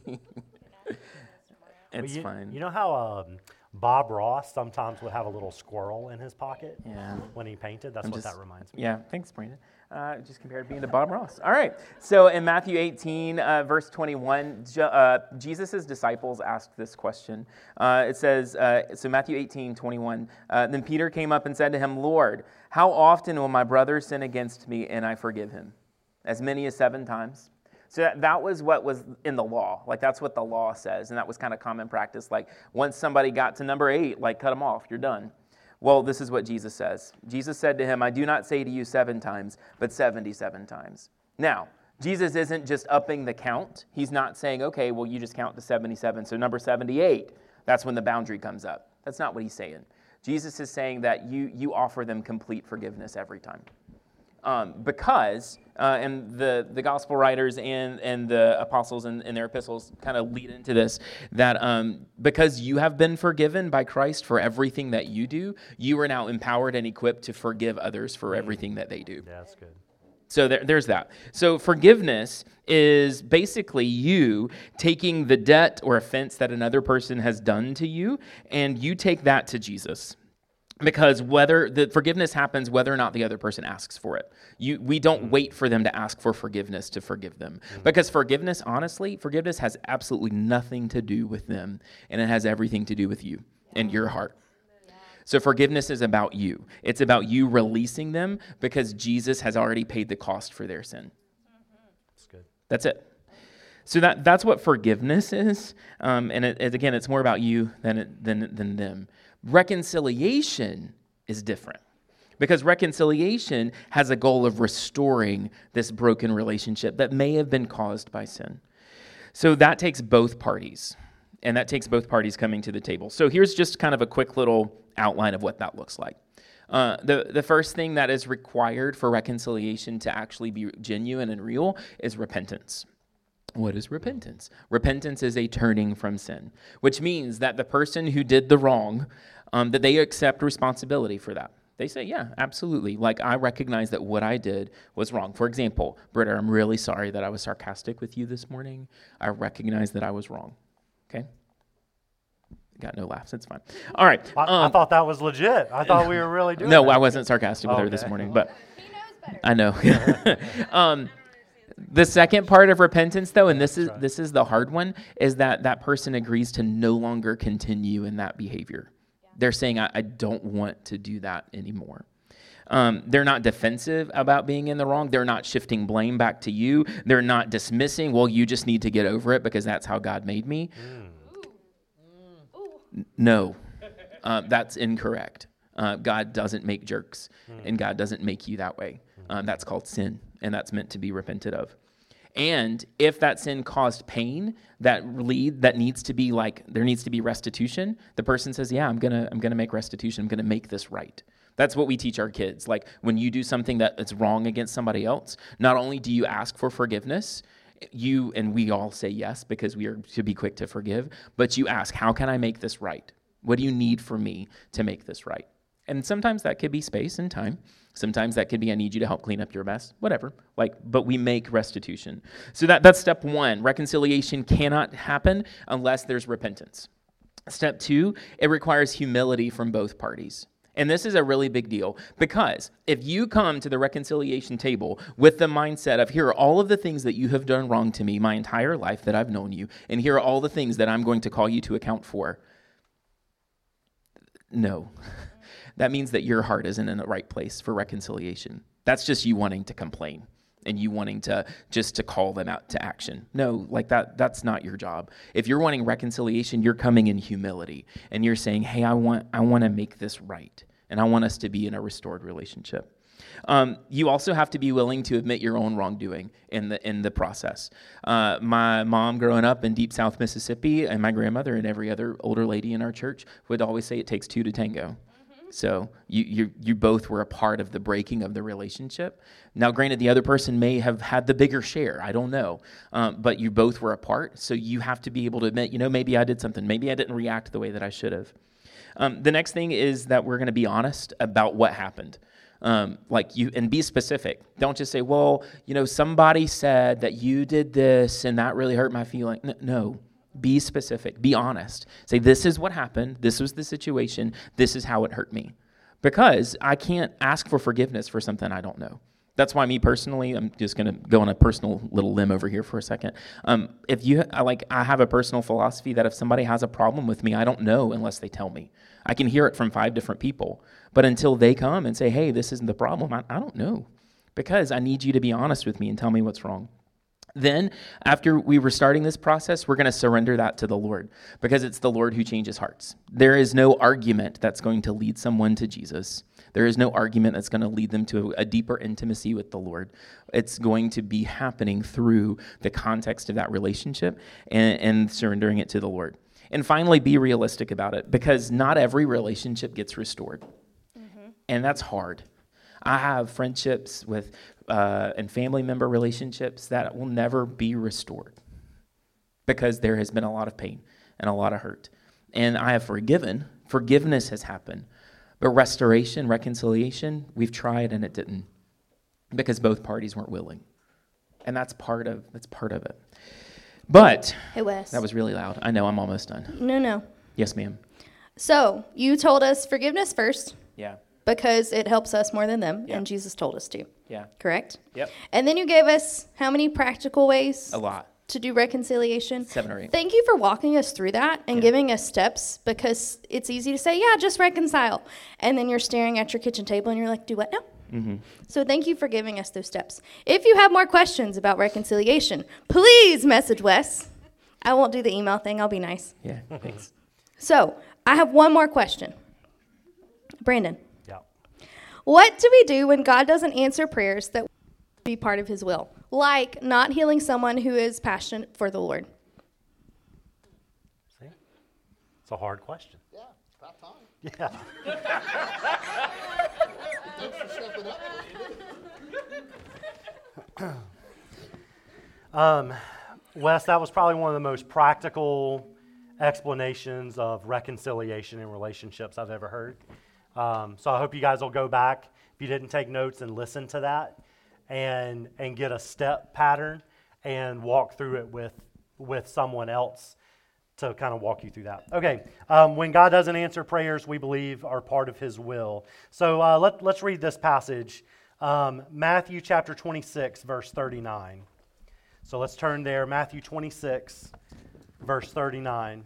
It's fine. You know how Bob Ross sometimes would have a little squirrel in his pocket when he painted? That's what that reminds me. Yeah, thanks, Brandon. Just compared being to Bob Ross. All right. So in Matthew 18, verse 21, Jesus' disciples asked this question. It says, so Matthew 18, 21, then Peter came up and said to him, Lord, how often will my brother sin against me and I forgive him? As many as 7 times? So that was what was in the law. Like, that's what the law says, and that was kind of common practice. Like, once somebody got to number 8, like, cut them off, you're done. Well, this is what Jesus says. Jesus said to him, I do not say to you 7 times, but 77 times. Now, Jesus isn't just upping the count. He's not saying, okay, well, you just count to 77. So number 78, that's when the boundary comes up. That's not what he's saying. Jesus is saying that you offer them complete forgiveness every time. Because, and the gospel writers and the apostles in their epistles kind of lead into this, that because you have been forgiven by Christ for everything that you do, you are now empowered and equipped to forgive others for everything that they do. Yeah, that's good. So there's that. So forgiveness is basically you taking the debt or offense that another person has done to you, and you take that to Jesus. Because whether the forgiveness happens, whether or not the other person asks for it. We don't wait for them to ask for forgiveness to forgive them. Because forgiveness, honestly, forgiveness has absolutely nothing to do with them, and it has everything to do with you and your heart. So forgiveness is about you. It's about you releasing them because Jesus has already paid the cost for their sin. That's good. That's it. So that's what forgiveness is. And again, it's more about you than them. Reconciliation is different because reconciliation has a goal of restoring this broken relationship that may have been caused by sin. So that takes both parties, and that takes both parties coming to the table. So here's just kind of a quick little outline of what that looks like. The first thing that is required for reconciliation to actually be genuine and real is repentance. What is repentance? Repentance is a turning from sin, which means that the person who did the wrong, that they accept responsibility for that. They say, yeah, absolutely. Like, I recognize that what I did was wrong. For example, Britta, I'm really sorry that I was sarcastic with you this morning. I recognize that I was wrong. Okay? Got no laughs. It's fine. All right. I thought that was legit. I thought we were really doing No, that. I wasn't sarcastic with her this morning, but He knows better. I know. The second part of repentance, though, and this is the hard one, is that person agrees to no longer continue in that behavior. They're saying, I don't want to do that anymore. They're not defensive about being in the wrong. They're not shifting blame back to you. They're not dismissing, well, you just need to get over it because that's how God made me. No, that's incorrect. God doesn't make jerks, and God doesn't make you that way. That's called sin, and that's meant to be repented of. And if that sin caused pain, that needs to be there needs to be restitution. The person says, "Yeah, I'm gonna make restitution. I'm gonna make this right." That's what we teach our kids. Like when you do something that's wrong against somebody else, not only do you ask for forgiveness, and we all say yes because we are to be quick to forgive, but you ask, "How can I make this right? What do you need from me to make this right?" And sometimes that could be space and time. Sometimes that could be, I need you to help clean up your mess, whatever. But we make restitution. So that's step one. Reconciliation cannot happen unless there's repentance. Step two, it requires humility from both parties. And this is a really big deal because if you come to the reconciliation table with the mindset of, here are all of the things that you have done wrong to me my entire life that I've known you, and here are all the things that I'm going to call you to account for. No. That means that your heart isn't in the right place for reconciliation. That's just you wanting to complain and you wanting to just to call them out to action. No, that's not your job. If you're wanting reconciliation, you're coming in humility and you're saying, hey, I want to make this right, and I want us to be in a restored relationship. You also have to be willing to admit your own wrongdoing in the process. My mom growing up in Deep South Mississippi, and my grandmother and every other older lady in our church would always say it takes two to tango. So you both were a part of the breaking of the relationship. Now, granted, the other person may have had the bigger share. I don't know. But you both were a part. So you have to be able to admit, maybe I did something. Maybe I didn't react the way that I should have. The next thing is that we're going to be honest about what happened. And be specific. Don't just say, well, somebody said that you did this and that really hurt my feeling. No. Be specific. Be honest. Say, this is what happened. This was the situation. This is how it hurt me. Because I can't ask for forgiveness for something I don't know. That's why me personally, I'm just going to go on a personal little limb over here for a second. I have a personal philosophy that if somebody has a problem with me, I don't know unless they tell me. I can hear it from 5 different people. But until they come and say, hey, this isn't the problem, I don't know. Because I need you to be honest with me and tell me what's wrong. Then, after we were starting this process, we're going to surrender that to the Lord because it's the Lord who changes hearts. There is no argument that's going to lead someone to Jesus. There is no argument that's going to lead them to a deeper intimacy with the Lord. It's going to be happening through the context of that relationship and surrendering it to the Lord. And finally, be realistic about it because not every relationship gets restored. And that's hard. I have friendships with and family member relationships that will never be restored because there has been a lot of pain and a lot of hurt. And I have forgiven. Forgiveness has happened. But restoration, reconciliation, we've tried and it didn't because both parties weren't willing. And that's part of it. But Hey, Wes. that was really loud. I know, I'm almost done. No. Yes, ma'am. So you told us forgiveness first Yeah. because it helps us more than them, Yeah. and Jesus told us to. Yeah. Correct? Yep. And then you gave us how many practical ways A lot. to do reconciliation? 7 or 8. Thank you for walking us through that and Yeah. giving us steps because it's easy to say, yeah, just reconcile. And then you're staring at your kitchen table and you're like, do what now? Mm-hmm. So thank you for giving us those steps. If you have more questions about reconciliation, please message Wes. I won't do the email thing. I'll be nice. Yeah, thanks. So I have one more question. Brandon, Yeah. what do we do when God doesn't answer prayers that be part of his will? Like not healing someone who is passionate for the Lord. See? It's a hard question. Yeah, about time. Yeah. Thanks for stepping up. Wes, that was probably one of the most practical explanations of reconciliation in relationships I've ever heard. So I hope you guys will go back, if you didn't take notes, and listen to that and get a step pattern and walk through it with someone else to kind of walk you through that. Okay, when God doesn't answer prayers, we believe are part of his will. So let's read this passage, Matthew chapter 26, verse 39. So let's turn there, Matthew 26, verse 39.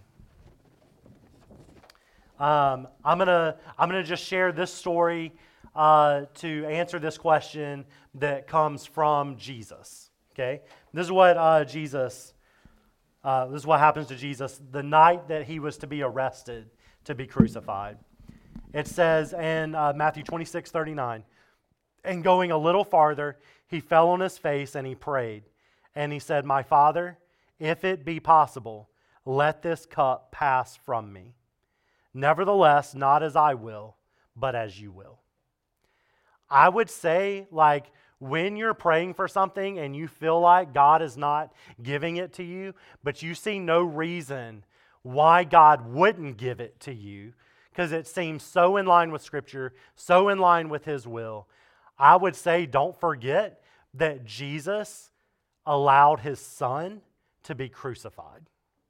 I'm gonna just share this story to answer this question that comes from Jesus. Okay, this is what this is what happens to Jesus the night that he was to be arrested to be crucified. It says in Matthew 26, 39, and going a little farther, he fell on his face and he prayed. And he said, "My Father, if it be possible, let this cup pass from me. Nevertheless, not as I will, but as you will." I would say, like, when you're praying for something and you feel like God is not giving it to you, but you see no reason why God wouldn't give it to you, because it seems so in line with Scripture, so in line with his will, I would say don't forget that Jesus allowed his son to be crucified.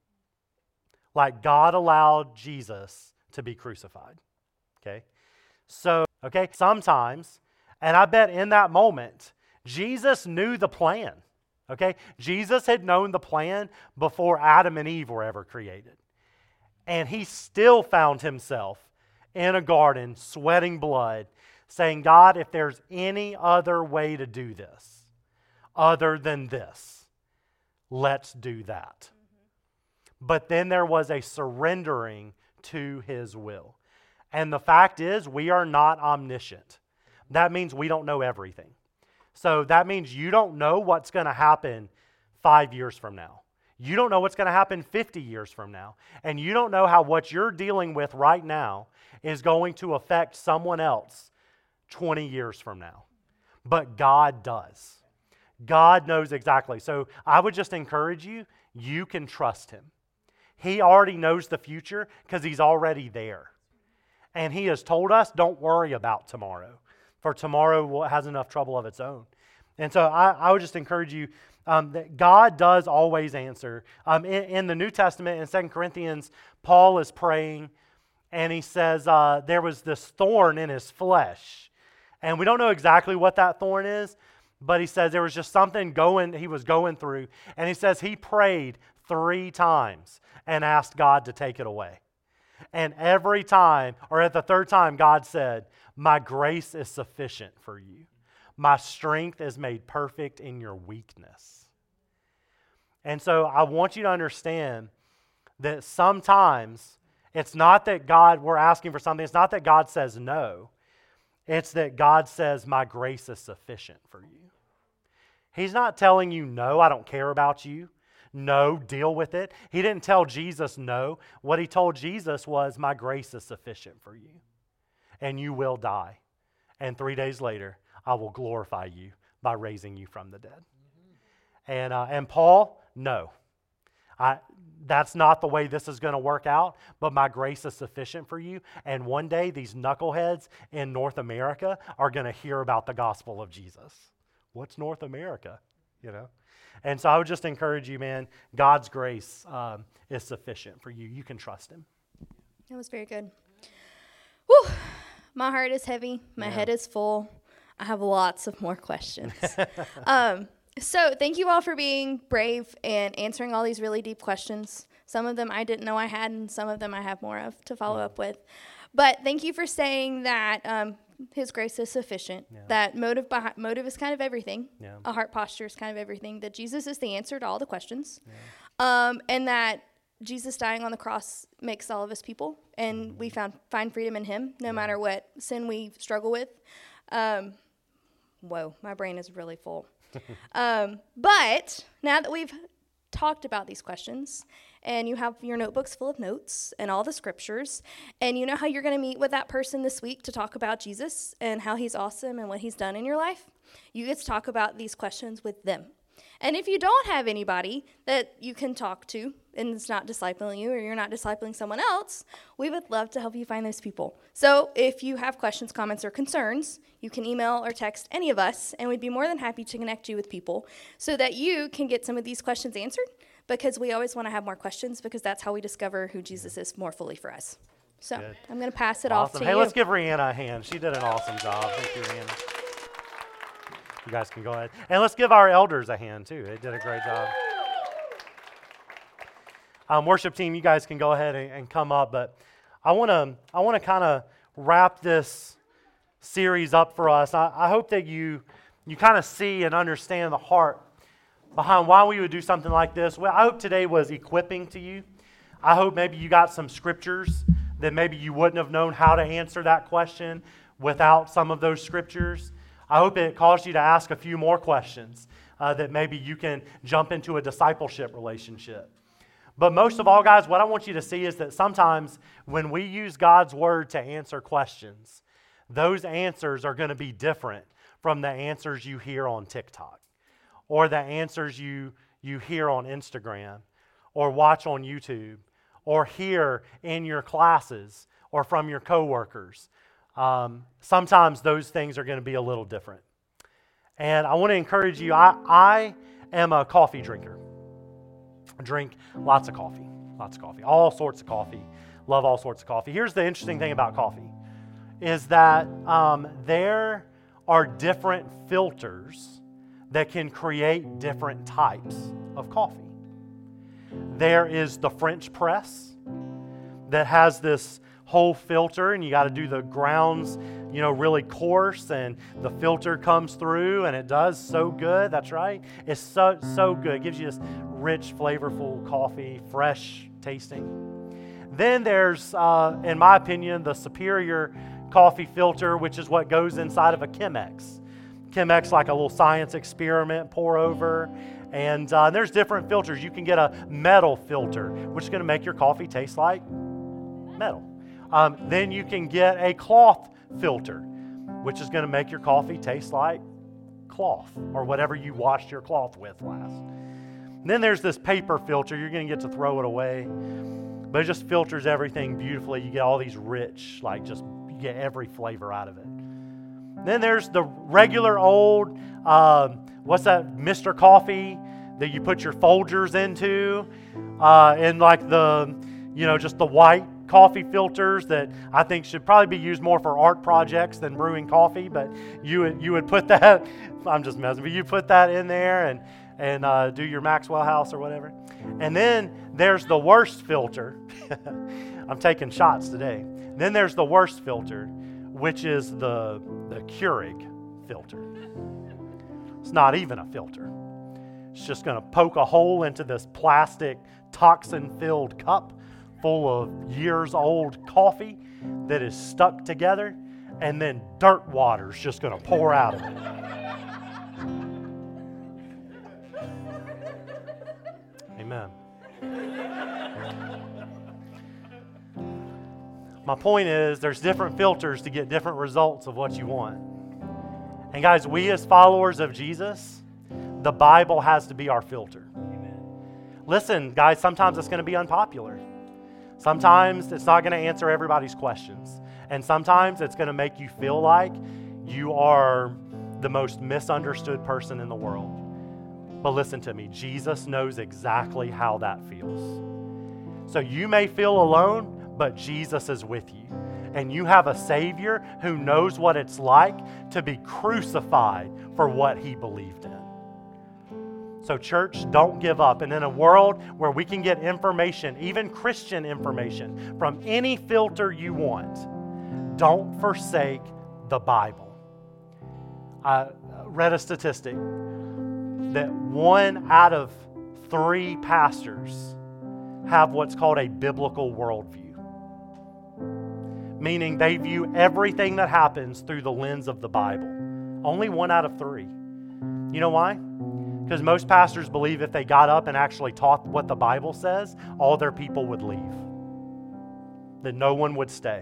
Like God allowed Jesus to be crucified. Okay? So, sometimes, and I bet in that moment, Jesus knew the plan. Okay? Jesus had known the plan before Adam and Eve were ever created. And he still found himself in a garden, sweating blood, saying, God, if there's any other way to do this, other than this, let's do that. But then there was a surrendering to his will. And the fact is, we are not omniscient. That means we don't know everything. So that means you don't know what's going to happen 5 years from now. You don't know what's going to happen 50 years from now. And you don't know how what you're dealing with right now is going to affect someone else 20 years from now. But God does. God knows exactly. So I would just encourage you, you can trust him. He already knows the future because he's already there. And he has told us, don't worry about tomorrow, for tomorrow has enough trouble of its own. And so I would just encourage you that God does always answer. In the New Testament, in 2 Corinthians, Paul is praying, and he says there was this thorn in his flesh. And we don't know exactly what that thorn is, but he says there was just something he was going through. And he says he prayed 3 times and asked God to take it away. And every time, or at the 3rd time, God said, "My grace is sufficient for you. My strength is made perfect in your weakness." And so I want you to understand that sometimes it's not that we're asking for something. It's not that God says no. It's that God says, my grace is sufficient for you. He's not telling you, no, I don't care about you. No, deal with it. He didn't tell Jesus no. What he told Jesus was, my grace is sufficient for you. And you will die. And 3 days later, I will glorify you by raising you from the dead. And Paul, no. That's not the way this is going to work out, but my grace is sufficient for you. And one day, these knuckleheads in North America are going to hear about the gospel of Jesus. What's North America? You know? And so I would just encourage you, man, God's grace is sufficient for you. You can trust him. That was very good. Whew. My heart is heavy. My head is full. I have lots of more questions. So thank you all for being brave and answering all these really deep questions. Some of them I didn't know I had, and some of them I have more of to follow up with. But thank you for saying that his grace is sufficient, that motive is kind of everything, a heart posture is kind of everything, that Jesus is the answer to all the questions, and that Jesus dying on the cross makes all of us people, and we find freedom in him, no matter what sin we struggle with. Whoa, my brain is really full. But now that we've talked about these questions, and you have your notebooks full of notes and all the scriptures, and you know how you're going to meet with that person this week to talk about Jesus and how he's awesome and what he's done in your life, you get to talk about these questions with them. And if you don't have anybody that you can talk to and it's not discipling you, or you're not discipling someone else, we would love to help you find those people. So if you have questions, comments, or concerns, you can email or text any of us, and we'd be more than happy to connect you with people so that you can get some of these questions answered, because we always want to have more questions, because that's how we discover who Jesus is more fully for us. So good. I'm going to pass it off to you. Hey, let's give Rihanna a hand. She did an awesome job. Thank you, Rihanna. You guys can go ahead. And let's give our elders a hand, too. They did a great job. Worship team, you guys can go ahead and come up. But I want to kind of wrap this series up for us. I hope that you kind of see and understand the heart behind why we would do something like this. Well, I hope today was equipping to you. I hope maybe you got some scriptures that maybe you wouldn't have known how to answer that question without some of those scriptures. I hope it caused you to ask a few more questions that maybe you can jump into a discipleship relationship. But most of all, guys, what I want you to see is that sometimes when we use God's word to answer questions, those answers are going to be different from the answers you hear on TikTok, or the answers you hear on Instagram, or watch on YouTube, or hear in your classes, or from your coworkers. Sometimes those things are going to be a little different. And I want to encourage you, I am a coffee drinker. I drink lots of coffee, all sorts of coffee, love all sorts of coffee. Here's the interesting thing about coffee, is that there are different filters that can create different types of coffee. There is the French press that has this whole filter, and you got to do the grounds, really coarse, and the filter comes through, and it does so good. That's right. It's so good. It gives you this rich, flavorful coffee, fresh tasting. Then there's, in my opinion, the superior coffee filter, which is what goes inside of a Chemex. Chemex, like a little science experiment, pour over. And there's different filters. You can get a metal filter, which is going to make your coffee taste like metal. Then you can get a cloth filter, which is going to make your coffee taste like cloth, or whatever you washed your cloth with last. And then there's this paper filter. You're going to get to throw it away, but it just filters everything beautifully. You get all these rich, you get every flavor out of it. Then there's the regular old, what's that, Mr. Coffee that you put your Folgers into, and just the white coffee filters that I think should probably be used more for art projects than brewing coffee, but you would put that, I'm just messing, but you put that in there and do your Maxwell House or whatever. And then there's the worst filter. I'm taking shots today. Then there's the worst filter, which is the Keurig filter. It's not even a filter. It's just going to poke a hole into this plastic, toxin-filled cup full of years-old coffee that is stuck together, and then dirt water's just going to pour out of it. Amen. My point is, there's different filters to get different results of what you want. And guys, we as followers of Jesus, the Bible has to be our filter. Amen. Listen, guys, sometimes it's going to be unpopular. Sometimes it's not going to answer everybody's questions. And sometimes it's going to make you feel like you are the most misunderstood person in the world. But listen to me, Jesus knows exactly how that feels. So you may feel alone, but Jesus is with you. And you have a Savior who knows what it's like to be crucified for what he believed in. So church, don't give up. And in a world where we can get information, even Christian information, from any filter you want, don't forsake the Bible. I read a statistic that 1 out of 3 pastors have what's called a biblical worldview. Meaning they view everything that happens through the lens of the Bible. Only 1 out of 3. You know why? Because most pastors believe if they got up and actually taught what the Bible says, all their people would leave. That no one would stay.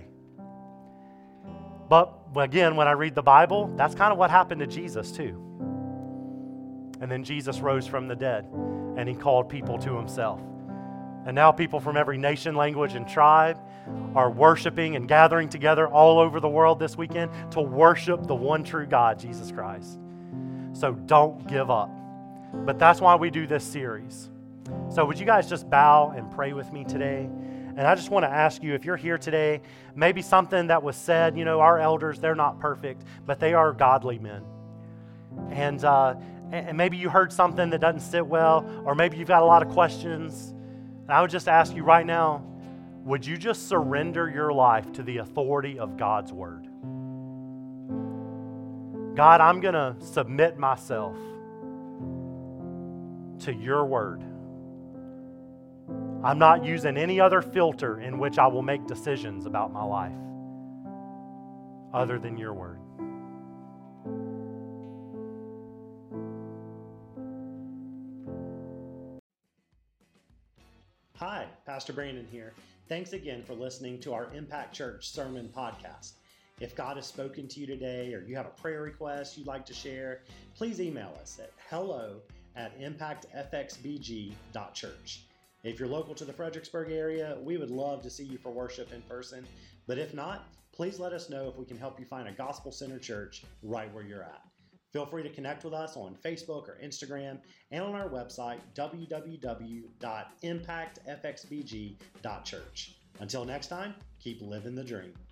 But again, when I read the Bible, that's kind of what happened to Jesus too. And then Jesus rose from the dead, and he called people to himself. And now people from every nation, language, and tribe are worshiping and gathering together all over the world this weekend to worship the one true God, Jesus Christ. So don't give up. But that's why we do this series. So would you guys just bow and pray with me today? And I just want to ask you, if you're here today, maybe something that was said, our elders, they're not perfect, but they are godly men. And maybe you heard something that doesn't sit well, or maybe you've got a lot of questions. And I would just ask you right now, would you just surrender your life to the authority of God's word? God, I'm going to submit myself to your word. I'm not using any other filter in which I will make decisions about my life other than your word. Hi, Pastor Brandon here. Thanks again for listening to our Impact Church Sermon Podcast. If God has spoken to you today, or you have a prayer request you'd like to share, please email us at hello@impactfxbg.church. If you're local to the Fredericksburg area, we would love to see you for worship in person. But if not, please let us know if we can help you find a gospel-centered church right where you're at. Feel free to connect with us on Facebook or Instagram and on our website, www.impactfxbg.church. Until next time, keep living the dream.